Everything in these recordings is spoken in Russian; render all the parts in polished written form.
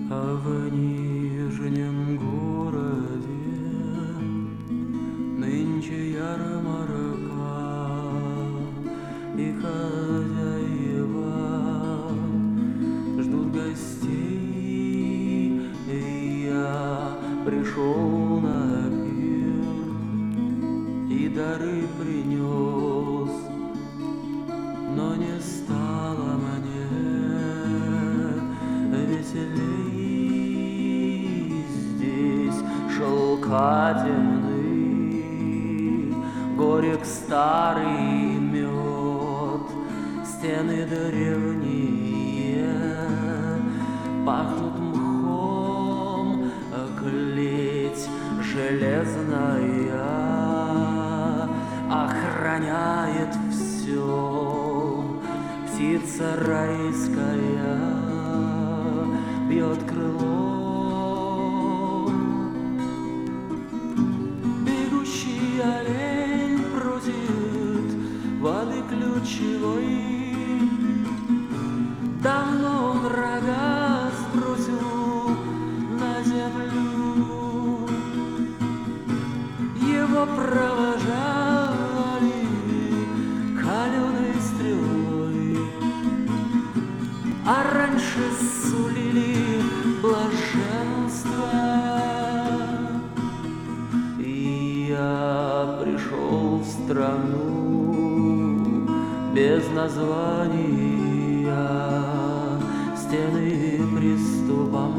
А в Нижнем городе нынче ярмарка, и хозяева ждут гостей. И я пришел на пир и дары принес, но не стало мне веселей. Здесь шелкотемный, горек старый мед, стены древние пахнут мхом, клеть железная охраняет все. Птица райская бьет крылом, бегущий олень просит воды ключевой. Давно он рога сбросил на землю, его провожали каленой стрелой, а раньше сулили блаженство. И я пришел в страну без названия, стены приступом,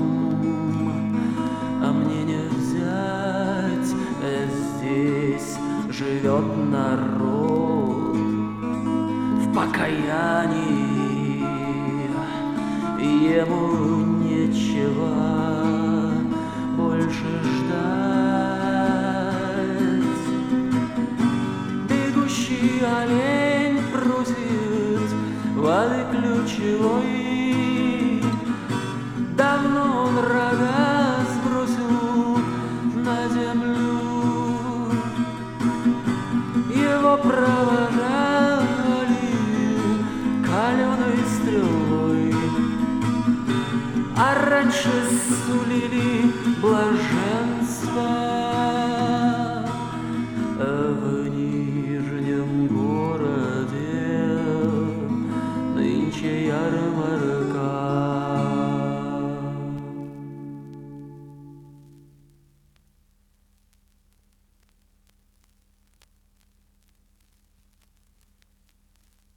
а мне не взять. Здесь живет народ в покаянии, ему нечего больше ждать. Бегущий олень просит воды ключевой. Давно он рога сбросил на землю, его провожали каленой стрелой, а раньше сулили блаженство.